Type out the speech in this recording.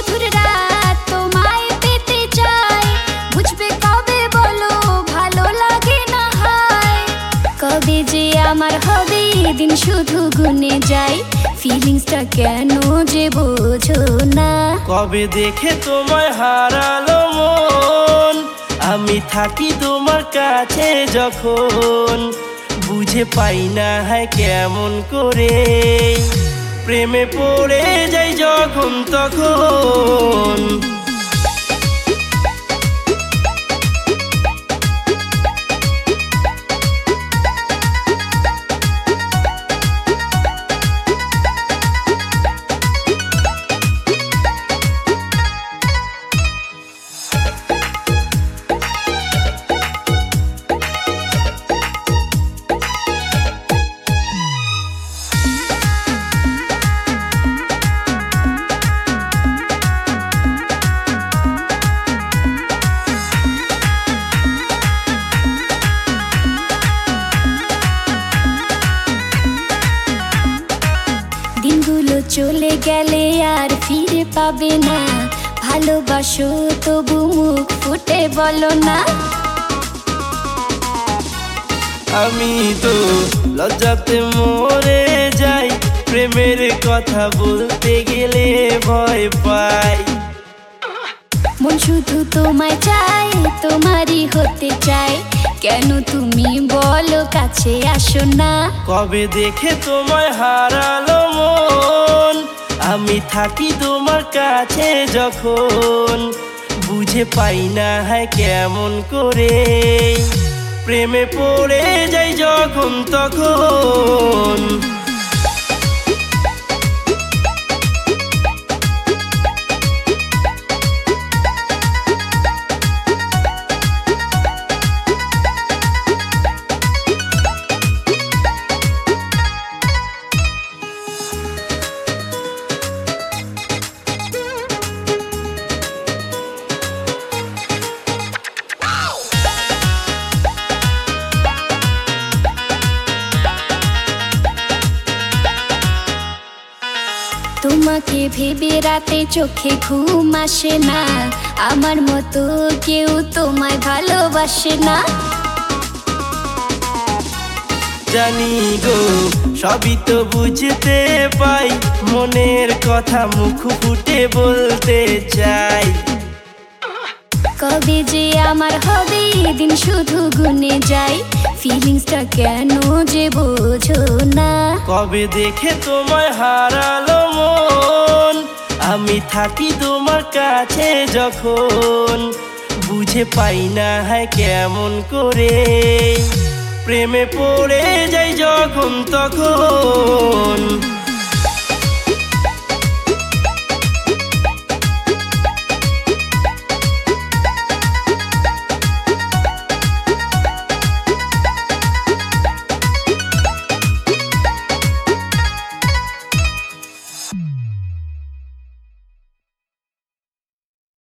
মধুর রাত তোমায় পেতে চাই, বুঝবে কবে বলো ভালো লাগে না হায়। কবে যে আমার হবে দিন শুধু গুনে যাই, ফিলিংসটা কেন যে বোঝো না। কবে দেখে তোমায় হারালো মন, আমি থাকি তোমার কাছে যখন, বুঝে পাই না হয় কেমন করে, প্রেমে পড়ে যাই যখন তখন। দিনগুলো চলে গেলে আর ফিরে পাবে না, ভালোবাসো তবু মুখ ফুটে বলো না। আমি তো লজ্জাতে মরে যাই, প্রেমের কথা বলতে গেলে ভয় পাই। মন শুধু তোমায় চাই, তোমারই হতে চাই, কেন তুমি বলো কাছে আসো না। কবে দেখে তোমায় হারালো মন, আমি থাকি তোমার কাছে যখন, বুঝে পাই না হয় কেমন করে, প্রেমে পড়ে যাই যখন তখন। তোমাকে ভেবে রাতে চোখে ঘুম আসে না, আমার মতো কেউ তোমায় ভালোবাসে না। জানি গো সবই তো বুঝতে পাই, মনের কথা মুখ ফুটে বলতে চাই। কবে যে আমার হবে দিন শুধু গুনে যাই, ফিলিংসটা কেন যে বোঝো না। কবে দেখে তোমায় হারালো মন, আমি থাকি তোমার কাছে যখন, বুঝে পাই না হয় কেমন করে, প্রেমে পড়ে যাই যখন তখন।